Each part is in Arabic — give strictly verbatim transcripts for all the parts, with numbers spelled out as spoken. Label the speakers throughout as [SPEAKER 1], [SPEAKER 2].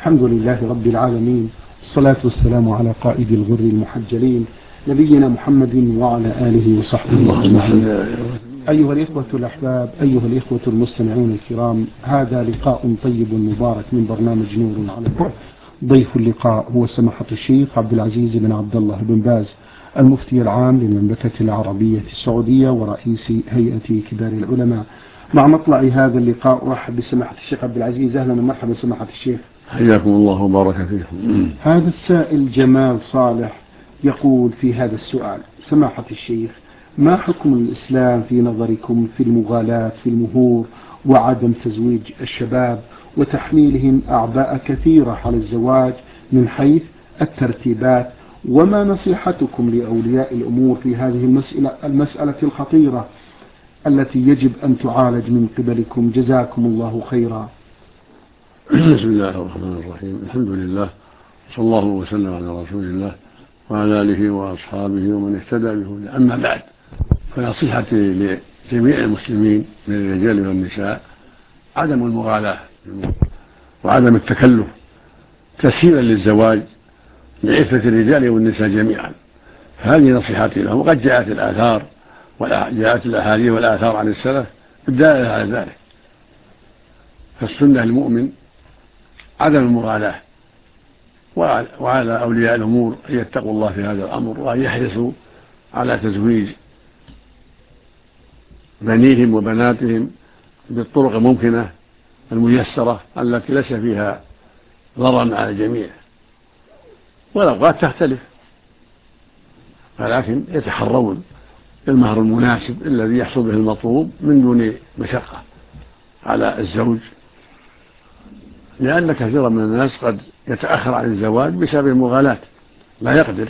[SPEAKER 1] الحمد لله رب العالمين، والصلاة والسلام على قائد الغر المحجلين نبينا محمد وعلى آله وصحبه أجمعين. أيها الإخوة الأحباب، أيها الإخوة المستمعون الكرام، هذا لقاء طيب مبارك من برنامج نور على البر. ضيف اللقاء هو سماحة الشيخ عبد العزيز بن عبد الله بن باز، المفتي العام للمملكة العربية السعودية ورئيس هيئة كبار العلماء. مع مطلع هذا اللقاء أرحب بسماحة الشيخ عبد العزيز. أهلا ومرحبا سماحة الشيخ.
[SPEAKER 2] حياكم الله وبارك فيكم.
[SPEAKER 1] هذا السائل جمال صالح يقول في هذا السؤال: سماحة الشيخ، ما حكم الإسلام في نظركم في المغالاة في المهور وعدم تزويج الشباب وتحميلهم أعباء كثيرة على الزواج من حيث الترتيبات؟ وما نصيحتكم لأولياء الأمور في هذه المسألة, المسألة الخطيرة التي يجب أن تعالج من قبلكم؟ جزاكم الله خيرا.
[SPEAKER 2] بسم الله الرحمن الرحيم. الحمد لله، صلى الله وسلم على رسول الله وعلى آله وأصحابه ومن اهتدى بهداه. أما بعد، فنصيحتي لجميع المسلمين من الرجال والنساء عدم المغالاة وعدم التكلف تسهيلا للزواج لعفة الرجال والنساء جميعا. هذه نصيحتي لهم، وقد جاءت الآثار وجاءت الأحاديث والآثار عن السلف الدالة على ذلك. فالسنة المؤمن عدم المغالاة، وعلى أولياء الأمور أن يتقوا الله في هذا الأمر وأن يحرصوا على تزويج بنيهم وبناتهم بالطرق الممكنة الميسرة التي ليس فيها ضرر على الجميع، والأوقات تختلف، ولكن يتحرون المهر المناسب الذي يحصل به المطلوب من دون مشقة على الزوج، لأن كثيرا من الناس قد يتأخر عن الزواج بسبب المغالاة، لا يقدر،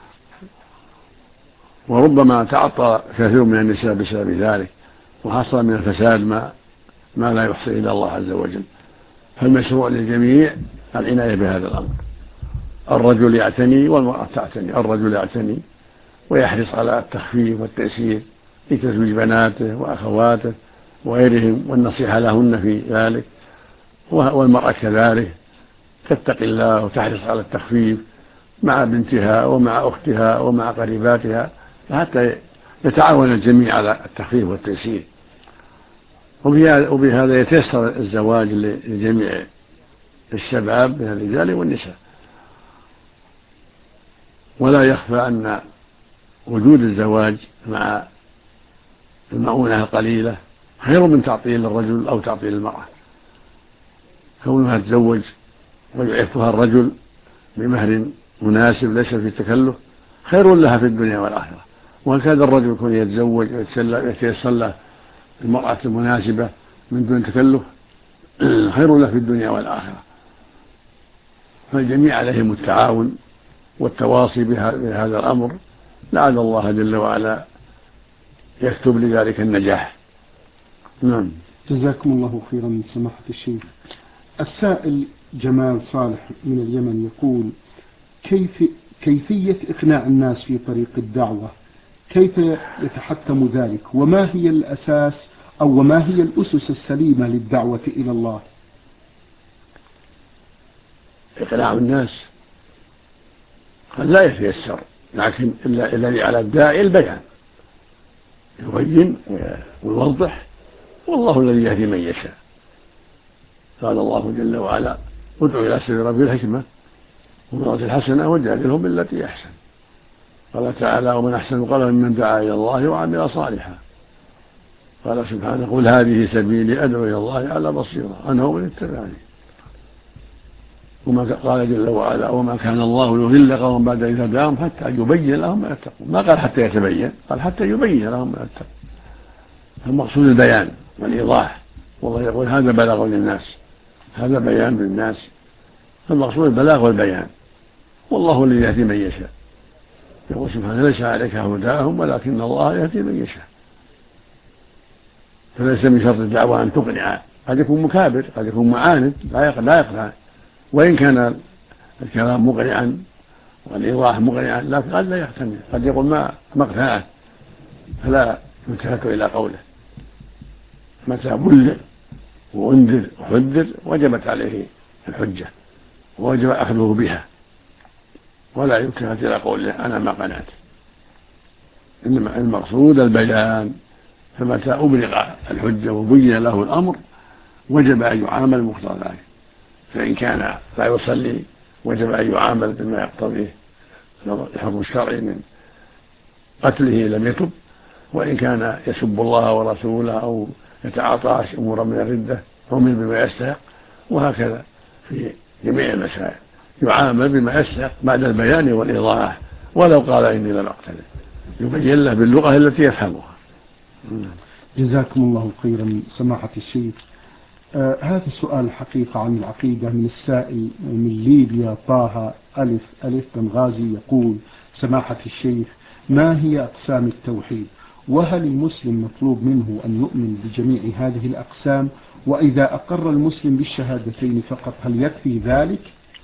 [SPEAKER 2] وربما تعطى كثير من النساء بسبب ذلك، وحصل من الفساد ما, ما لا يحصي إلى الله عز وجل. فالمشروع للجميع العناية بهذا الأمر. الرجل يعتني والمرأة تعتني. الرجل يعتني ويحرص على التخفيف والتيسير لتزويج بناته وأخواته وغيرهم، والنصيحة لهن في ذلك، والمرأة كذلك تتقي الله وتحرص على التخفيف مع بنتها ومع أختها ومع قريباتها، حتى يتعاون الجميع على التخفيف والتيسير، وبهذا يتيسر الزواج لجميع الشباب من الرجال والنساء. ولا يخفى أن وجود الزواج مع المؤونة القليلة خير من تعطيل الرجل أو تعطيل المرأة. كونها تتزوج ويعفها الرجل بمهر مناسب ليس في تكلف خير لها في الدنيا والآخرة، وهكذا الرجل يكون يتزوج ويتيسر له المرأة المناسبة من دون تكلف خير له في الدنيا والآخرة. فالجميع عليهم التعاون والتواصي بهذا الأمر، لعل الله جل وعلا يكتب لذلك النجاح. نعم.
[SPEAKER 1] جزاكم الله خيرا من سماحة الشيخ. السائل جمال صالح من اليمن يقول: كيف كيفية إقناع الناس في طريق الدعوة؟ كيف يتحتم ذلك؟ وما هي الأساس أو وما هي الأسس السليمة للدعوة إلى الله؟
[SPEAKER 2] إقناع الناس قد لا يتيسر، لكن الذي على الداعي البيان، يبين ويوضح، والله الذي يهدي من يشاء. قال الله جل وعلا: ادعو إلى سبيل ربك بالحكمة والموعظة الحسنة وجادلهم بالتي أحسن. قال تعالى: ومن أحسن قولا ممن دعا إلى الله وعمل صالحا. قال سبحانه: قل هذه سبيلي أدعو إلى الله على بصيرة أنا ومن اتبعني. وما قال جل وعلا: وما كان الله ليضل قوما بعد إذ هداهم حتى يبين لهم ما يتقون. ما قال حتى يتبين، قال حتى يبين لهم ما يتقون. المقصود البيان والإيضاح، والله يقول: هذا بلاغ للناس، هذا بيان للناس. فالمقصود البلاغ والبيان، والله الذي يهدي من يشاء. يقول سبحانه: ليس عليك هداهم ولكن الله يهدي من يشاء. فليس من شرط الدعوة أن تقنع، قد يكون مكابر، قد يكون معاند لا يقنع، وإن كان الكلام مقنعا والإيضاح مقنعا لكن قد لا يقتنع، قد يقول ما مقنعه، فلا يلتفت إلى قوله. متى بلغ وأنذر وحذر وجبت عليه الحجة، ووجب أخذه بها ولا يلتفت إلى قوله أنا ما قنعت. إنما المقصود البيان، فمتى أبلغ الحجة وبين له الأمر وجب أن يعامل مقتضى ذلك. فإن كان لا يصلي وجب أن يعامل بما يقتضيه الحكم الشرعي من قتله لم يتب، وإن كان يسب الله ورسوله أو يتعاطى أمورا من الردة عمل بما يستحق، وهكذا في جميع المسائل يعامل بما يستحق بعد البيان والإيضاح، ولو قال إني لم أقتله يبين له باللغة التي يفهمها.
[SPEAKER 1] جزاكم الله خيرا سماحة الشيخ. آه هذا السؤال الحقيقة عن العقيدة من السائل من ليبيا طه ألف ألف بنغازي، يقول: سماحة الشيخ، ما هي أقسام التوحيد؟ وهل المسلم مطلوب منه أن يؤمن بجميع هذه الأقسام؟ وإذا أقر المسلم بالشهادتين فقط هل يكفي ذلك؟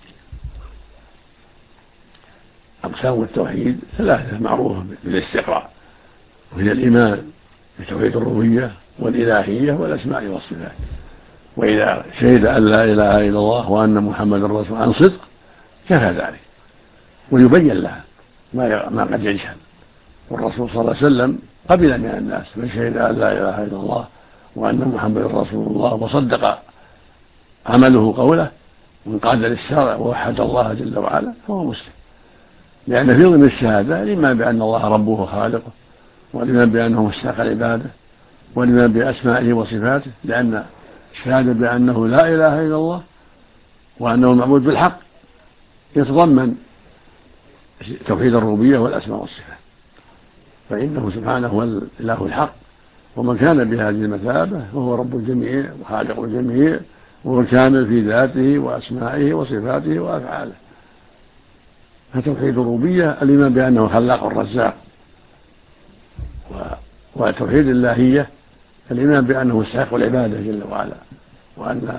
[SPEAKER 2] أقسام التوحيد ثلاثة معروفة بالاستقراء، وهي الإيمان بتوحيد الربوبية والإلهية والأسماء والصفات. وإذا شهد أن لا إله إلا الله وأن محمدا رسول عن صدق كفى ذلك، ويبين لها ما ما قد يجهل. والرسول صلى الله عليه وسلم قبل من الناس من شهد أن لا إله إلا الله وأن محمدا رسول الله وصدق عمله قوله وانقاد للشرع ووحد الله جل وعلا فهو مسلم، لأن في ضمن الشهادة الإيمان بأن الله ربه وخالقه، والإيمان بأنه مستحق العبادة، والإيمان بأسمائه وصفاته، لأن الشهادة بأنه لا إله إلا الله وأنه المعبود بالحق يتضمن توحيد الربوبية والأسماء والصفات، فإنه سبحانه هو الإله الحق، ومن كان بهذه المثابة فهو رب الجميع وخالق الجميع، وهو كامل في ذاته وأسمائه وصفاته وأفعاله. فتوحيد الربوبية الإيمان بأنه خلاق الرزاق، وتوحيد اللهية الإيمان بأنه مستحق العبادة جل وعلا، وأن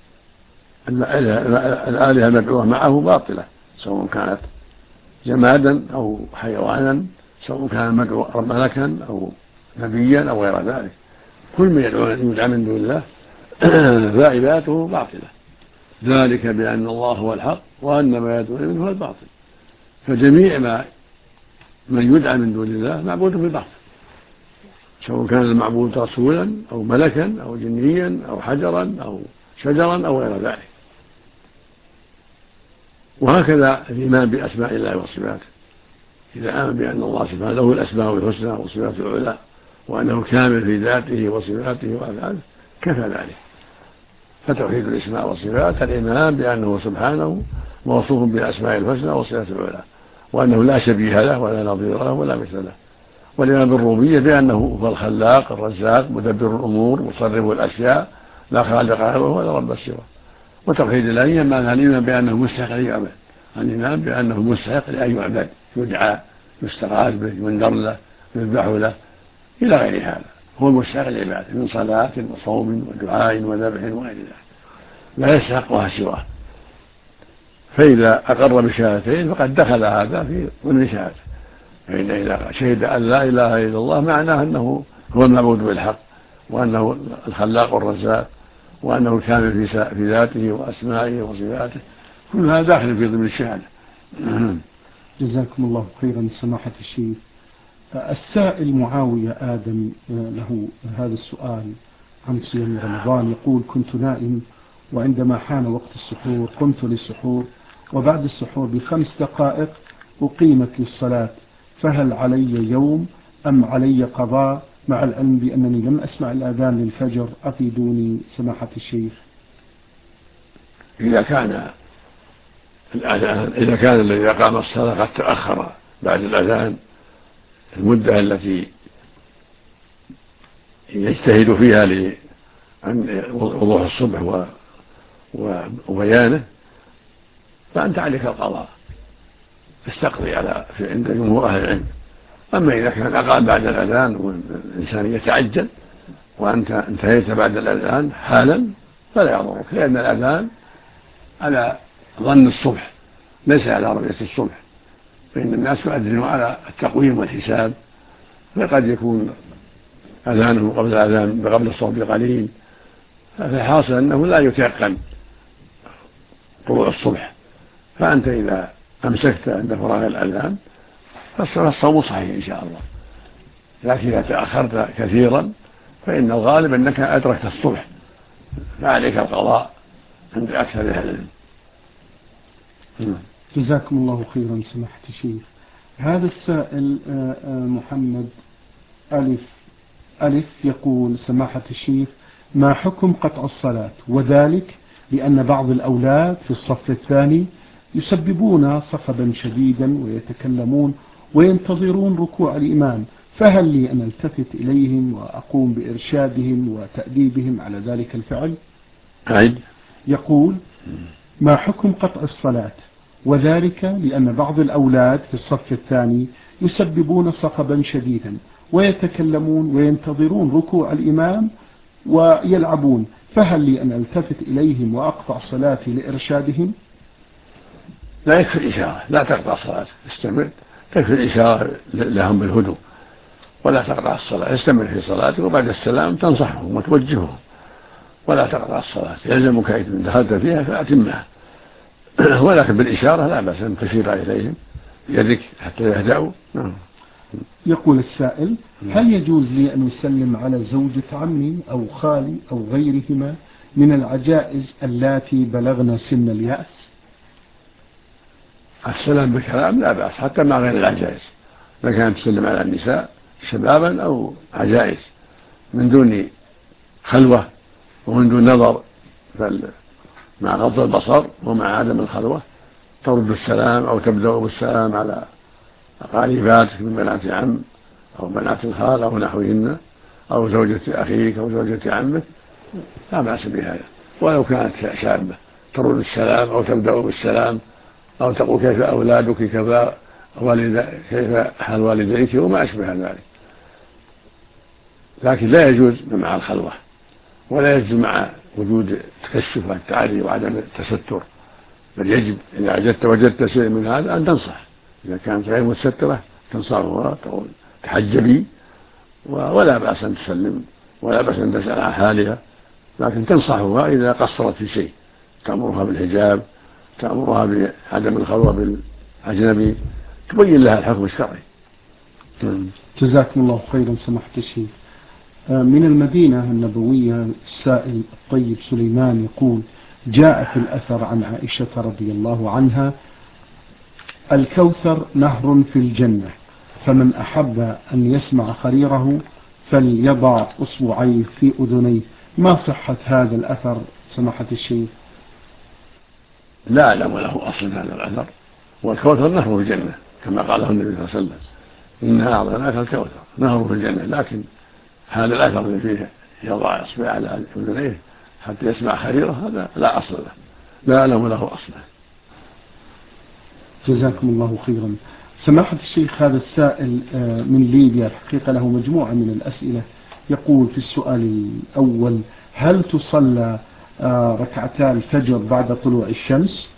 [SPEAKER 2] الآلهة المدعوة معه باطلة سواء كانت جمادا أو حيوانا، سواء كان مدعو ملكا أو نبيا أو غير ذلك، كل من يدعو يدعى من دون الله فعبادته باطلة. ذلك بأن الله هو الحق وأن ما يدعون منه هو الباطل. فجميع ما من يدعى من دون الله معبود بالباطل، سواء كان المعبود رسولا أو ملكا أو جنيا أو حجرا أو شجرا أو غير ذلك. وهكذا الإيمان بأسماء الله وصفاته، إذا آمن بأن الله سبحانه له الأسماء الحسنى والصفات العلى وأنه كامل في ذاته وصفاته وأفعاله كفى ذلك. فتوحيد الأسماء والصفات الإيمان بأنه سبحانه موصوف بالأسماء الحسنى والصفات العلى، وأنه لا شبيه له ولا نظير له ولا مثل له. والإيمان بالربوبية بأنه هو الخلاق الرزاق مدبر الأمور مصرف الأشياء لا خالق غيره ولا رب سواه. وتوحيد الإلهية معنى الإيمان بأنه مستحق ليعبد، الإيمان بأنه مستحق لأن يعبد، يدعى يستغاث به ينذر له يذبح له إلى غير هذا، هو المستحق للعبادة من صلاة وصوم ودعاء وذبح وغير ذلك، لا يستحقها سواه. فإذا أقر بشهادتين فقد دخل هذا في ضمن شهادته. فإن إذا شهد أن لا إله إلا الله معناه أنه هو المعبود بالحق، وأنه الخلاق الرزاق، وأنه كامل في ذاته وأسمائه وصفاته، كل هذا داخل في ضمن الشهادة.
[SPEAKER 1] جزاكم الله خيرا سماحة الشيخ. السائل معاوية آدم له هذا السؤال عن صيام رمضان، يقول: كنت نائم وعندما حان وقت السحور قمت للسحور، وبعد السحور بخمس دقائق أقيمت للصلاة، فهل علي يوم أم علي قضاء، مع العلم بأنني لم أسمع الأذان للفجر؟ أفيدوني سماحة الشيخ.
[SPEAKER 2] إذا كان الأذان إذا كان الذي أقام الصلاة قد تأخر بعد الأذان المدة التي يجتهد فيها لوضوح الصبح وبيانه، فأنت عليك القضاء تستقضي على في عند جمهور أهل العلم. أما إذا كان أقام بعد الأذان والإنسان يتعجل وأنت انتهيت بعد الأذان حالا فلا يضرك، لأن الأذان على ظن الصبح ليس على رؤية الصبح، فإن الناس يؤذنوا على التقويم والحساب، فقد يكون أذانه قبل الأذان قبل الصبح بقليل، فالحاصل أنه لا يتيقن طلوع الصبح فأنت إذا أمسكت عند فراغ الأذان فالصوم صحيح إن شاء الله. لكن إذا تأخرت كثيرا فإن الغالب أنك أدركت الصبح فعليك القضاء عند أكثر أهل العلم.
[SPEAKER 1] جزاكم الله خيرا سماحة الشيخ. هذا السائل محمد ألف ألف يقول: سماحة الشيخ، ما حكم قطع الصلاة؟ وذلك لأن بعض الأولاد في الصف الثاني يسببون صخبا شديدا ويتكلمون وينتظرون ركوع الإمام، فهل لي أن ألتفت إليهم وأقوم بإرشادهم وتأديبهم على ذلك الفعل؟
[SPEAKER 2] عيد.
[SPEAKER 1] يقول: ما حكم قطع الصلاة؟ وذلك لأن بعض الأولاد في الصف الثاني يسببون صخبا شديدا ويتكلمون وينتظرون ركوع الإمام ويلعبون، فهل لي أن ألتفت إليهم وأقطع صلاتي لإرشادهم؟
[SPEAKER 2] لا يكفي الإشارة، لا تقطع الصلاة، استمر، تكفي الإشارة لهم بالهدوء ولا تقطع الصلاة، استمر في صلاتك وبعد السلام تنصحهم وتوجههم ولا تقطع الصلاة، يلزمك إذا دخلت فيها فأتمها. ولكن بالإشارة لا بأس أن تشير إليهم بيدك حتى يهدأوا.
[SPEAKER 1] يقول السائل: هل يجوز لي أن أسلم على زوجة عمي أو خالي أو غيرهما من العجائز اللاتي بلغن سن اليأس؟
[SPEAKER 2] السلام بالكلام لا بأس حتى مع غير العجائز، إذا كانت تسلم على النساء شبابا أو عجائز من دون خلوة ومن دون نظر، بل مع غض البصر ومع عدم الخلوة ترد السلام أو تبدأ بالسلام على قريباتك من بنات عم أو بنات الخال أو نحوهن أو زوجة أخيك أو زوجة عمك، لا بأس بهذا. ولو كانت شابة ترد السلام أو تبدأ بالسلام أو تقول كيف أولادك، كيف والد كيف حال والديك وما أشبه ذلك. لكن لا يجوز مع الخلوة ولا يجوز مع وجود تكشف والتعري وعدم التستر، بل يجب إذا وجدت وجدت شيء من هذا أن تنصح. إذا كانت غير متسترة تنصحها تقول تحجبي، ولا بأس أن تسلم ولا بأس أن تسأل عن حالها، لكن تنصحها إذا قصرت في شيء، تأمرها بالحجاب، تأمرها بعدم الخلوة بالأجنبي، تبين لها الحكم الشرعي.
[SPEAKER 1] جزاكم الله خيرا سماحة الشيخ. من المدينة النبوية السائل الطيب سليمان يقول: جاء في الأثر عن عائشة رضي الله عنها: الكوثر نهر في الجنة، فمن أحب أن يسمع خريره فليضع أصبعيه في أذنيه. ما صحة هذا الأثر سماحة الشيخ؟
[SPEAKER 2] لا أعلم له أصل هذا الأثر، والكوثر نهر في الجنة كما قاله النبي صلى الله عليه وسلم: إنا أعطيناك الكوثر نهر في الجنة. لكن هذا الأثر اللي فيه يضع إصبعه على أذنيه حتى يسمع خريره هذا لا أصل له، لا أعلم له أصلا.
[SPEAKER 1] جزاكم الله خيرا سماحة الشيخ. هذا السائل من ليبيا الحقيقة له مجموعة من الأسئلة. يقول في السؤال الأول: هل تصلى ركعتا الفجر بعد طلوع الشمس؟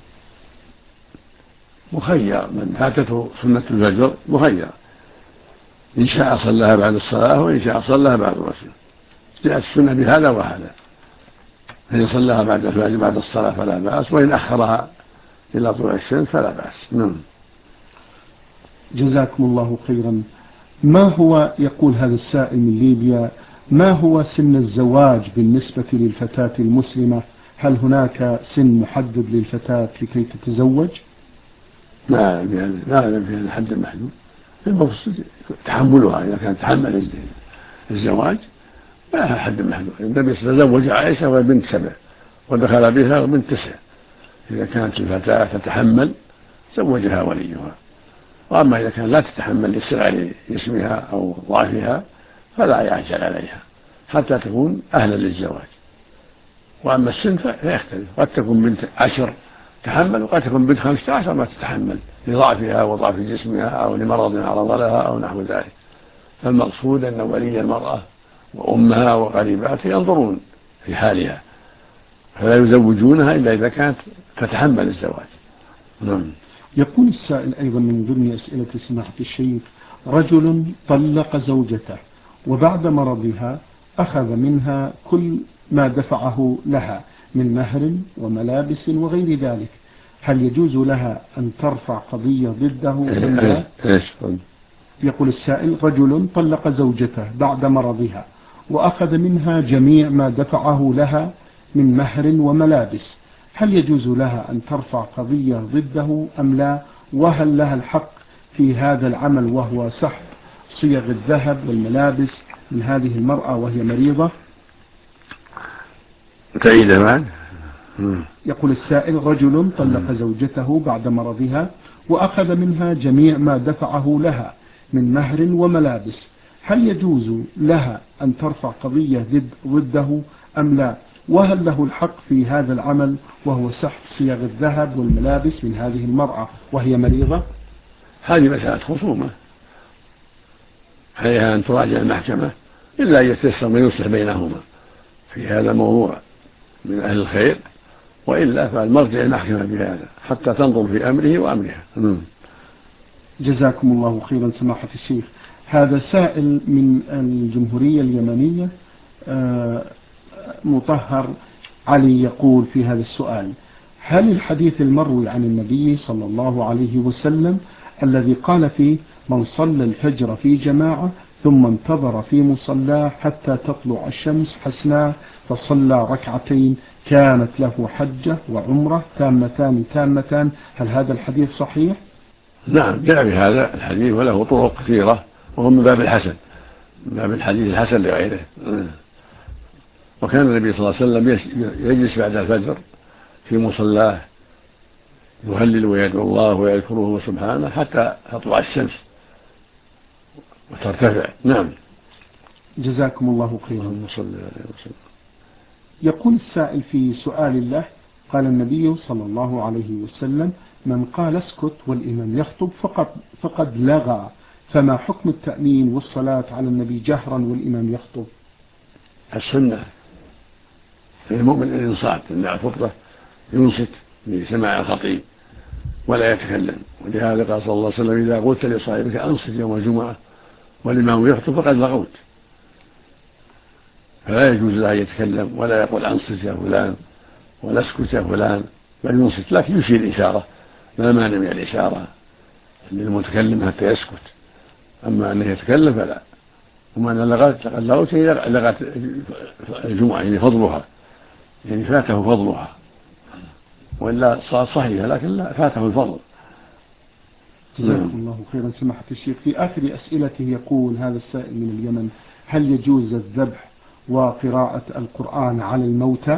[SPEAKER 2] مخير، من فاتته سنة الفجر مخير، إن شاء صلىها بعد الصلاة وإن شاء صلىها بعد الرسول، جاءت السنة بهذا وهذا، فإن صلىها بعد الفجر بعد الصلاة فلا بأس، وإن أخرها إلى طلوع الشمس فلا بأس. نعم.
[SPEAKER 1] جزاكم الله خيرا. ما هو، يقول هذا السائل من ليبيا، ما هو سن الزواج بالنسبة للفتاة المسلمة؟ هل هناك سن محدد للفتاة لكي تتزوج؟
[SPEAKER 2] لا أعلم لا أعلم في هذا الحد المحدود، المقصود تحملها إذا كانت تحمل الزواج ما لها حد محدود. النبي تزوج عائشة وهي بنت سبع ودخل بها وبنت تسع، إذا كانت الفتاة تتحمل زوجها وليها، وأما إذا كان لا تتحمل لصغر جسمها أو ضعفها فلا يعجل عليها حتى تكون أهلا للزواج. وأما السن فيختلف، قد تكون بنت عشر تحمل وقد تكون بنت خمسة عشر ما تتحمل لضعفها وضعف جسمها أو لمرض عرض لها أو نحو ذلك. فالمقصود أن ولي المرأة وأمها وقريباتها ينظرون في حالها فلا يزوجونها إلا إذا كانت تتحمل الزواج. نعم.
[SPEAKER 1] يقول السائل أيضا من ضمن أسئلة سماحة الشيخ: رجل طلق زوجته وبعد مرضها أخذ منها كل ما دفعه لها من مهر وملابس وغير ذلك، هل يجوز لها أن ترفع قضية ضده أم لا؟ يقول السائل: رجل طلق زوجته بعد مرضها وأخذ منها جميع ما دفعه لها من مهر وملابس، هل يجوز لها أن ترفع قضية ضده أم لا؟ وهل لها الحق في هذا العمل وهو سحب صيغ الذهب والملابس من هذه المرأة وهي مريضة؟
[SPEAKER 2] تعيد بعد.
[SPEAKER 1] يقول السائل: رجل طلق زوجته بعد مرضها وأخذ منها جميع ما دفعه لها من مهر وملابس، هل يجوز لها أن ترفع قضية ضده أم لا؟ وهل له الحق في هذا العمل وهو سحب صيغ الذهب والملابس من هذه المرأة وهي مريضة؟
[SPEAKER 2] هذه مسألة خصومة، عليها أن تراجع المحكمة إلا أن يتيسر من يصلح بينهما في هذا الموضوع من أهل الخير، وإلا فالمرجع المحكمة بهذا حتى تنظر في أمره وأمرها.
[SPEAKER 1] جزاكم الله خيرا سماحة الشيخ. هذا سائل من الجمهورية اليمنية مطهر علي يقول في هذا السؤال: هل الحديث المروي عن النبي صلى الله عليه وسلم الذي قال فيه من صلى الفجر في جماعة ثم انتظر في مصلاه حتى تطلع الشمس حسناء فصلى ركعتين كانت له حجة وعمرة تامتان تامتان، هل هذا الحديث صحيح؟
[SPEAKER 2] نعم، جاء بهذا الحديث وله طرق كثيرة وهو من باب الحسن، من باب الحديث الحسن لغيره. وكان النبي صلى الله عليه وسلم يجلس بعد الفجر في مصلاه يهلل ويدعو الله ويذكره سبحانه حتى تطلع الشمس وترتفع. نعم.
[SPEAKER 1] جزاكم الله خيرا.
[SPEAKER 2] اللهم صل عليه وسلم.
[SPEAKER 1] يقول السائل في سؤال الله: قال النبي صلى الله عليه وسلم: من قال اسكت والإمام يخطب فقد, فقد لغى، فما حكم التأمين والصلاة على النبي جهرا والإمام يخطب؟
[SPEAKER 2] السنة المؤمن الإنصات عند الخطبة ينصت لسماع الخطيب ولا يتكلم، ولهذا قال صلى الله عليه وسلم: إذا قلت لصاحبك أنصت يوم الجمعة والإمام يخطب فقد لغوت. فلا يجوز له أن يتكلم ولا يقول أنصت يا فلان ولا اسكت يا فلان، بل ينصت، لكن يشير الإشارة، لا مانع من الإشارة للمتكلم حتى يسكت، أما أنه يتكلم فلا. وما أن لغت لغت لغت الجمعة يعني فضلها، يعني فاته فضلها، وإلا صار صحيحة لكن لا فاته الفضل.
[SPEAKER 1] جزاكم الله خيرا سماحة الشيخ. في آخر أسئلته يقول هذا السائل من اليمن: هل يجوز الذبح وقراءة القرآن على الموتى؟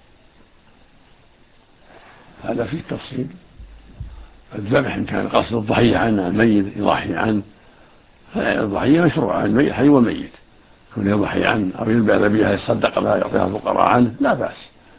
[SPEAKER 2] هذا فيه تفصيل. الذبح إن كان قصد الضحية عنه الميت يضحي عنه، الضحية مشروع عن الميت حي والميت، يكون يضحي عنه أو يذبح ذبيحة يتصدق بها يعطيها الفقراء عنه لا بأس.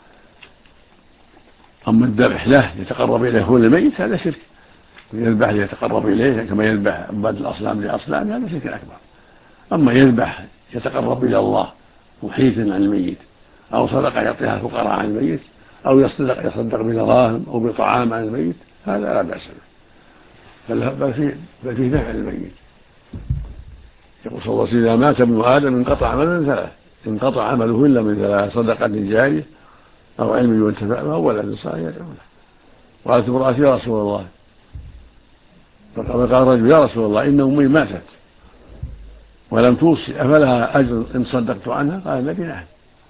[SPEAKER 2] أما الذبح له يتقرب إليه هو الميت هذا شرك، يذبح ليتقرب إليه كما يذبح عباد الأصنام لأصنام هذا شرك أكبر. أما يذبح يتقرب إلى الله محيطا عن الميت، أو صدقة يعطيها الفقراء عن الميت، أو يصدق يصدق بدراهم أو بطعام عن الميت، هذا لا بأس به، بل فيه بل فيه نفع الميت. يقول صلى الله عليه وسلم: إذا مات ابن آدم انقطع عمله من ثلاث، انقطع عمله إلا من ثلاث: صدقة جارية أو علم ينتفع به أو ولد صالح يدعو له. قالت امرأة: يا رسول الله، فقال الرجل: يا رسول الله إن أمي ماتت ولم توصي أفلها أجر إن صدقت عنها؟ قال النبي: نعم.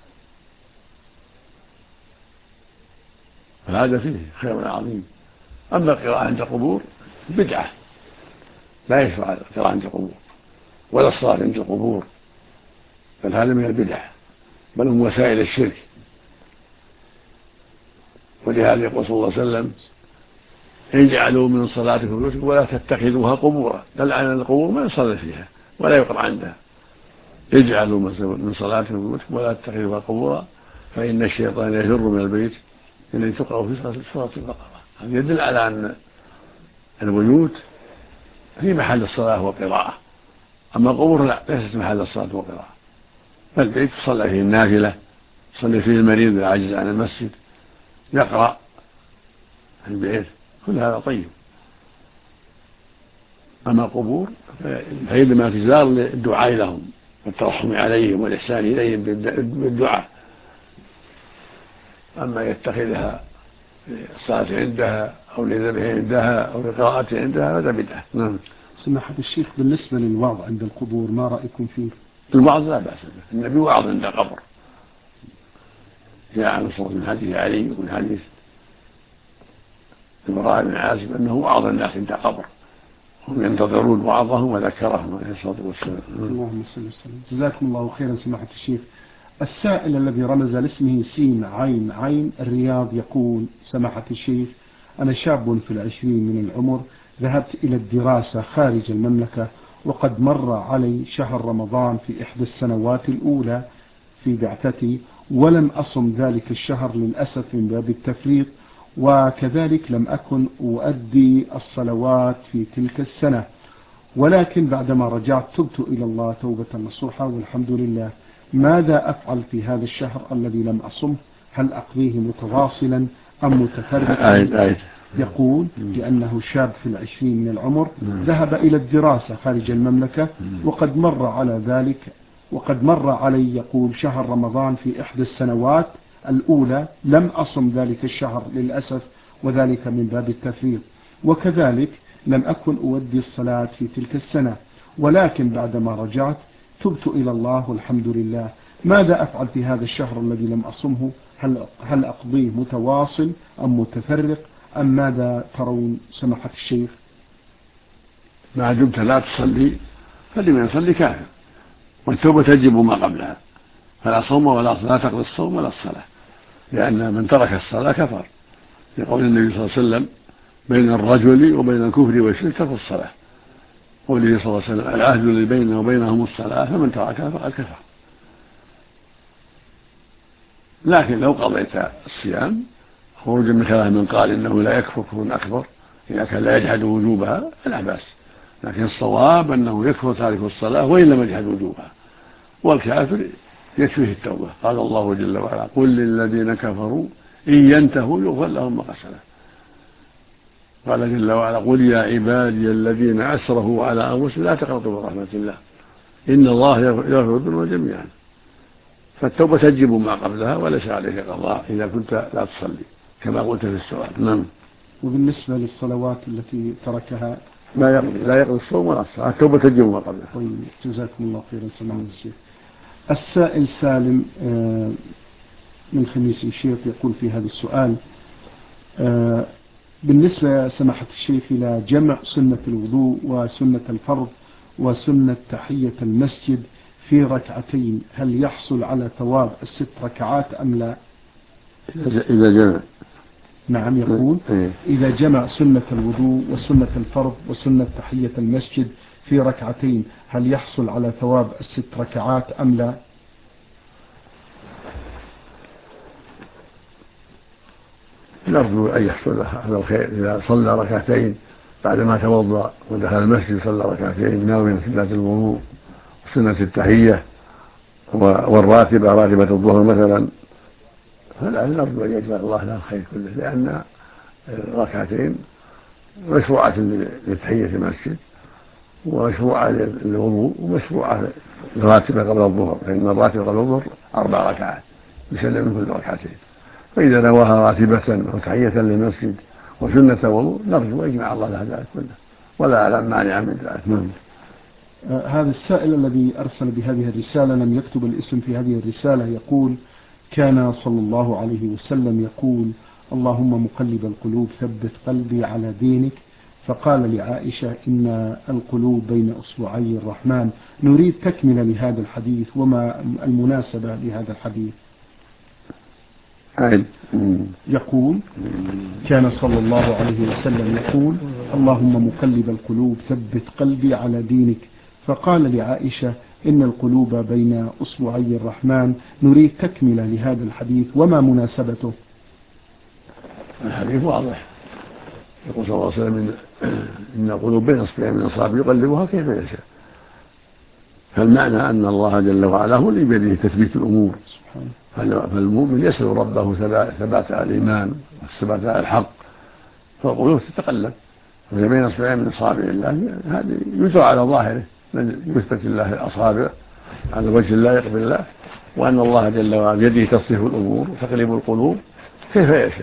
[SPEAKER 2] فهذا فيه خير عظيم. أما القراءة عند القبور بدعة، لا يشرع القراءة عند القبور ولا الصلاة عند القبور، بل هذا من البدع، بل هم وسائل الشرك. ولهذا يقول صلى الله عليه وسلم: اجعلوا من صلاتكم بيوتكم ولا تتخذوها قبورا، دل على أن القبور ما يصلي فيها ولا يقرأ عندها. اجعلوا من صلاتكم بيوتكم ولا تتخذوها قبورا فإن الشيطان يفر من البيت الذي تقرأ في سورة البقرة. هذا يدل على أن البيوت في محل الصلاة والقراءة، أما القبور لا، ليست محل الصلاة والقراءة. فالبيت صلى فيه النافلة، صلى فيه المريض العاجز عن المسجد، يقرأ في البيت، كل هذا طيب. أما القبور فإنما تزار للدعاء لهم والترحم عليهم والإحسان إليهم بالدعاء. أما يتخذها للصلاة عندها أو للذبح عندها أو للقراءة عندها هذا بدعة. نعم.
[SPEAKER 1] سماحة الشيخ، بالنسبة للوعظ عند القبور ما رأيكم فيه؟
[SPEAKER 2] الوعظ لا بأس به، النبي وعظ عند القبر، جاء عن صوت من حديث علي ومن حديث البراء بن عازب أنه وعظ الناس عند القبر، هم ينتظرون وعظهم وذكرهم عليه الصلاة والسلام.
[SPEAKER 1] اللهم صل وسلم. جزاكم الله خيرا سماحة الشيخ. السائل الذي رمز لاسمه سين عين عين الرياض يقول: سماحة الشيخ، أنا شاب في العشرين من العمر، ذهبت إلى الدراسة خارج المملكة، وقد مر علي شهر رمضان في إحدى السنوات الأولى في بعثتي، ولم أصم ذلك الشهر للأسف من باب التفريط، وكذلك لم أكن أؤدي الصلوات في تلك السنة، ولكن بعدما رجعت تبت إلى الله توبة نصوحة والحمد لله. ماذا أفعل في هذا الشهر الذي لم أصمه؟ هل أقضيه متواصلا أم متفرقا؟ يقول لأنه شاب في العشرين من العمر، ذهب إلى الدراسة خارج المملكة، وقد مر على ذلك وقد مر علي يقول شهر رمضان في إحدى السنوات الأولى، لم أصم ذلك الشهر للأسف، وذلك من باب التفريط، وكذلك لم أكن أودي الصلاة في تلك السنة، ولكن بعدما رجعت تبت إلى الله والحمد لله. ماذا أفعل في هذا الشهر الذي لم أصمه؟ هل هل أقضيه متواصل أم متفرق أم ماذا ترون سماحة الشيخ؟
[SPEAKER 2] ما دمت لا تصلي فلمن يصلي كافر، والتوبة تجب ما قبلها، فلا صوم ولا صلاة، تقضي الصوم ولا الصلاة، لأن من ترك الصلاة كفر، لقول النبي صلى الله عليه وسلم: بين الرجل وبين الكفر والشرك ترك الصلاة. قوله صلى الله عليه وسلم: العهد الذي بيننا وبينهم الصلاة، فمن تركها فقد كفر. لكن لو قضيت الصيام خروجا من كلام من قال إنه لا يكفر كفر أكبر إذا كان لا يجحد وجوبها فلا بأس، لكن الصواب أنه يكفر تارك الصلاة وإن لم يجحد وجوبها، والكافر يكفيه التوبة. قال الله جل وعلا: قل للذين كفروا إن ينتهوا يغفر لهم ما قد سلف. قال جل وعلا: قل يا عبادي الذين أسرفوا على أنفسهم لا تقنطوا من رحمة الله إن الله يغفر الذنوب جميعا. فالتوبة تجب ما قبلها وليس عليك قضاء إذا كنت لا تصلي كما قلت في السؤال. نعم.
[SPEAKER 1] وبالنسبة للصلوات التي تركها
[SPEAKER 2] لا يقضي لا يقضي الصوم ولا الصلاة، التوبة تجب ما قبلها.
[SPEAKER 1] طيب، جزاكم الله خيرا سماحة الشيخ. السائل سالم من خميس مشيط يقول في هذا السؤال: بالنسبة سماحة الشيخ إلى جمع سنة الوضوء وسنة الفرض وسنة تحية المسجد في ركعتين، هل يحصل على ثواب الست ركعات أم لا؟
[SPEAKER 2] إذا جمع.
[SPEAKER 1] نعم، يقول: إذا جمع سنة الوضوء وسنة الفرض وسنة تحية المسجد في ركعتين، هل يحصل على ثواب الست ركعات أم لا؟
[SPEAKER 2] نرجو أن يحصل هذا الخير إذا صلى ركعتين بعدما توضأ ودخل المسجد، صلى ركعتين ناويا سنة الوضوء وسنة التحية والراتبة راتبة الظهر مثلا، فلا نرجو أن يجمع الله له الخير كله، لأن الركعتين مشروعة لتحية المسجد ومشروعة للوضوء ومشروعة الراتبة قبل الظهر، فإن الراتبة قبل الظهر أربع ركعات يسلم من كل ركعتين، فإذا نواها راتبة وتحية للمسجد وسنة وضوء نرجو يجمع الله له ذلك كله، ولا أعلم مانع من ذلك.
[SPEAKER 1] آه هذا السائل الذي أرسل بهذه الرسالة لم يكتب الاسم في هذه الرسالة يقول: كان صلى الله عليه وسلم يقول: اللهم مقلب القلوب ثبت قلبي على دينك، فقال لعائشة: إن القلوب بين أصبعي الرحمن. نريد تكملة لهذا الحديث، وما المناسبة لهذا الحديث؟ يقول: كان صلى الله عليه وسلم يقول: اللهم مقلب القلوب ثبت قلبي على دينك، فقال لعائشة: إن القلوب بين أصبعي الرحمن. نريد تكملة لهذا الحديث وما مناسبته؟
[SPEAKER 2] الحديث واضح، يقول صلى الله عليه وسلم: إن القلوب بين أصبعي من أصابعه يقلبها كيف يشاء. فالمعنى أن الله جل وعلا هو اللي بيده تثبيت الأمور، فالمؤمن يسأل ربه ثبات على الإيمان والثبات على الحق، فالقلوب تتقلب، وهي بين أصبعين من أصابع الله، هذه يدعى على ظاهره من يثبت الله الأصابع على وجه لا يقبل الله، وأن الله جل وعلا بيده تصريف الأمور وتقليب القلوب كيف يشاء،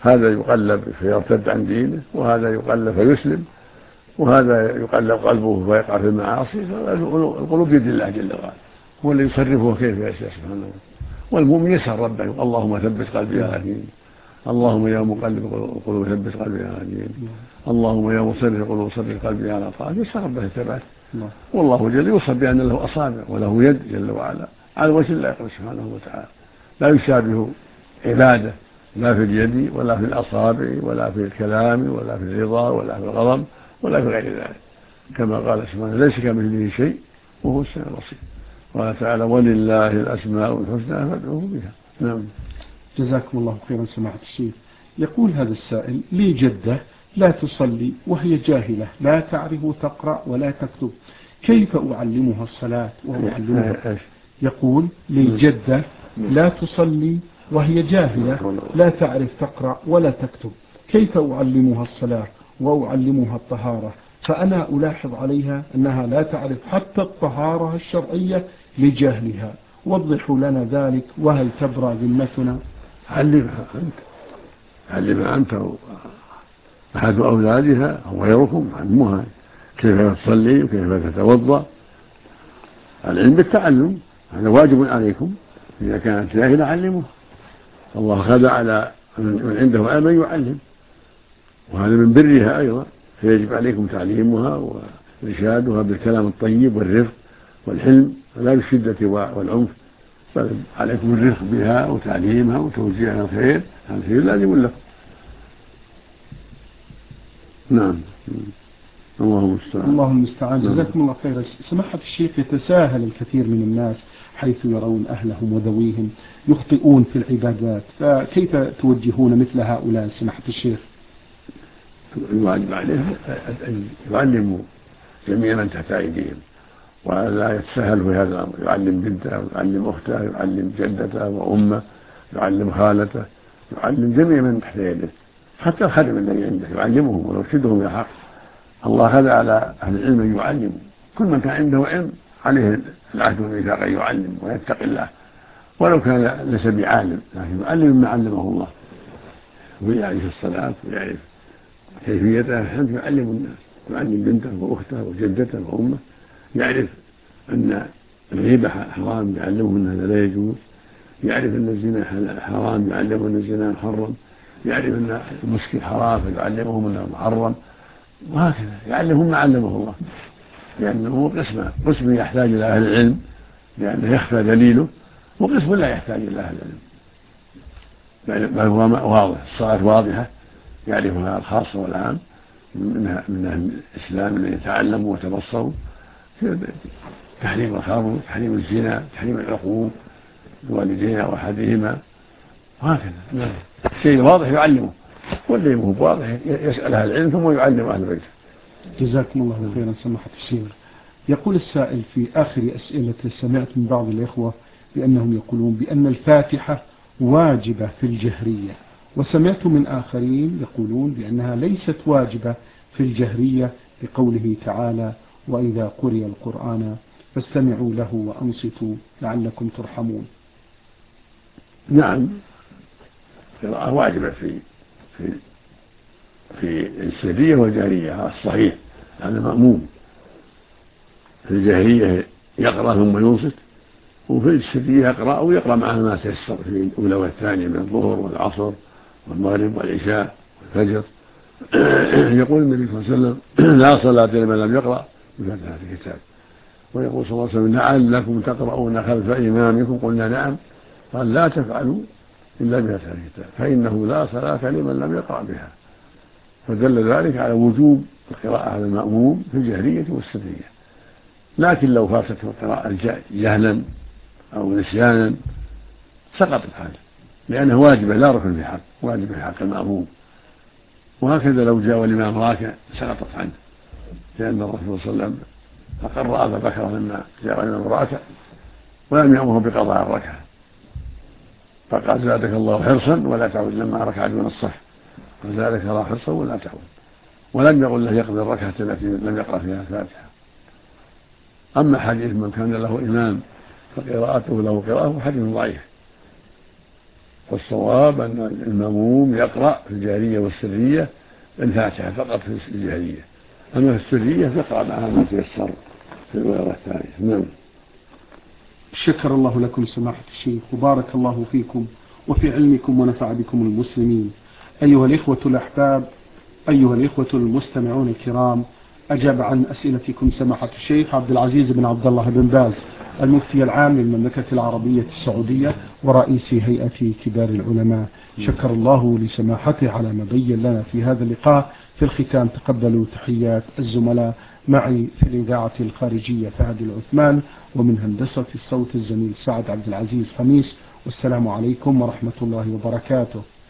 [SPEAKER 2] هذا يقلب فيرتد عن دينه، وهذا يقلب فيسلم، وهذا يقلب قلبه فيقع في المعاصي. القلوب بيد الله جل وعلا، هو اللي يصرفه كيف يشاء سبحانه وتعالى. والمؤمن يسأل ربه: اللهم ثبت قلبي على دينك، اللهم يا مقلب القلوب ثبت قلبي على دينك، اللهم يا مصرف القلوب صرف قلبي على طاعتك. يسأل ربه الثبات، والله جل يوصف بأن له أصابع وله يد جل وعلا على وجه الله سبحانه وتعالى، لا يشابه عباده لا في اليد ولا في الأصابع ولا في الكلام ولا في الرضا ولا في الغضب ولا في غير ذلك، كما قال سبحانه: ليس كمثله شيء وهو السميع البصير. قال تعالى: ولله الأسماء الحسنى فادعوه بها. نعم.
[SPEAKER 1] جزاكم الله خيرا سماحة الشيخ. يقول هذا السائل: لي جدة لا تصلي وهي جاهلة، لا تعرف تقرأ ولا تكتب، كيف أعلمها الصلاة وأعلمها؟ يقول: لي جدة لا تصلي وهي جاهلة، لا تعرف تقرأ ولا تكتب، كيف أعلمها الصلاة وأعلمها الطهارة؟ فأنا ألاحظ عليها أنها لا تعرف حتى الطهارة الشرعية لجهلها، وضحوا لنا ذلك، وهل تبرأ ذمتنا؟
[SPEAKER 2] علمها أنت، علمها أنت أحد أولادها أو غيركم، علموها كيف تصلي وكيف تتوضأ. العلم بالتعلم، هذا واجب عليكم. إذا كانت جاهلة علموها. الله خلى على من عنده علم يعلم، وهذا من برها أيضا، فيجب عليكم تعليمها وإرشادها بالكلام الطيب والرفق والحلم، لا بالشدة والعنف، بل عليكم الرفق بها وتعليمها وتوجيهها الخير. هذا الخير لازم لكم. نعم. اللهم المستعان.
[SPEAKER 1] اللهم المستعان. جزاكم الله خيرا. سماحة الشيخ، يتساهل الكثير من الناس حيث يرون أهلهم وذويهم يخطئون في العبادات، فكيف توجهون مثل هؤلاء سماحة الشيخ؟
[SPEAKER 2] الواجب عليهم أن يعلموا جميع من تحت أيديهم، ولا يتساهل في هذا الأمر. يعلم بنته، يعلم أخته، يعلم جدته وأمه، يعلم خالته، يعلم جميع من تحت يده، حتى الخادم الذي عنده يعلمهم ويرشدهم إلى الحق. الله هذا على أهل العلم أن يعلموا. كل من كان عنده علم عليه العهد والميثاق أن يعلم ويتقي الله، ولو كان ليس بعالم، لكن يعلم ما علمه الله، ويعرف الصلاة ويعرف كيفيتها. الحمد يعلم الناس، يعلم بنته وأخته وجدته وأمه، يعرف أن الغيبة حرام يعلمه أن هذا لا يجوز، يعرف أن الزنا حرام يعلمه أن الزنا محرم، يعرف أن المسكر حرام فيعلمهم أنه محرم، وهكذا يعلمهم ما علمه الله. لأنه قسم قسم يحتاج إلى أهل العلم لأنه يخفى دليله، وقسم لا يحتاج إلى أهل العلم، بل هو واضح. الصلاة واضحة يعرفها الخاص والعام من أهل الإسلام أن يتعلموا وتبصروا. تحريم الخمر، تحريم الزنا، تحريم العقوق الوالدين أو أحدهما، وهكذا. شيء واضح يعلمه، والذي مو واضح يسأل أهل العلم ثم يعلم أهل بيته.
[SPEAKER 1] جزاكم الله خيرا سماحة الشيخ. يقول السائل في آخر أسئلته: سمعت من بعض الإخوة بأنهم يقولون بأن الفاتحة واجبة في الجهرية، وسمعت من آخرين يقولون بأنها ليست واجبة في الجهرية، بقوله تعالى: وإذا قرئ القرآن فاستمعوا له وأنصتوا لعلكم ترحمون.
[SPEAKER 2] نعم، القراءة واجبة في في في السرية والجهرية، هذا الصحيح. هذا مأموم. في الجهرية يقرأ ثم ينصت، وفي السرية يقرأ أو يقرأ معه ما تيسر في الأولى والثانية من الظهر والعصر والمغرب والعشاء والفجر. يقول النبي صلى الله عليه وسلم: لا صلاة لمن لم يقرأ بفاتحة الكتاب. ويقول صلى الله عليه وسلم: لعلكم تقرؤون خلف إمامكم. قلنا: نعم. قال: لا تفعلوا إلا بفاتحة الكتاب، فإنه لا صلاة لمن لم يقرأ بها. فدل ذلك على وجوب القراءة على المأموم في الجهرية والسرية. لكن لو فاتته القراءة جهلا أو نسيانا سقطت عنه، لأنه واجبة لا ركن في حق، واجب في حق المأموم. وهكذا لو جاء الإمام راكع سقطت عنه، لأن الرسول صلى الله عليه وسلم أقر أبا بكر لما جاء الإمام راكع ولم يأمره بقضاء الركعة، فقال: زادك الله حرصا ولا تعود. لما ركع دون الصف قال: زادك الله حرصا ولا تعود، ولم يقل له يقضي الركعة التي لم يقرأ فيها الفاتحة. أما حديث من كان له إمام فقراءته له قراءة حديث ضعيف، والصواب أن المأموم يقرأ في الجهرية والسرية الفاتحة فقط في الجهرية، أما في السرية فقرأ معها ما تيسر في الأولى والثانية. نعم.
[SPEAKER 1] شكر الله لكم سماحة الشيخ وبارك الله فيكم وفي علمكم ونفع بكم المسلمين. أيها الإخوة الأحباب، أيها الإخوة المستمعون الكرام، أجاب عن أسئلتكم سماحة الشيخ عبد العزيز بن عبد الله بن باز المفتي العام للمملكة العربية السعودية ورئيس هيئة كبار العلماء. شكر الله لسماحته على ما بين لنا في هذا اللقاء. في الختام تقبلوا تحيات الزملاء معي في الإذاعة الخارجية فهد العثمان، ومن هندسة الصوت الزميل سعد عبد العزيز خميس، والسلام عليكم ورحمة الله وبركاته.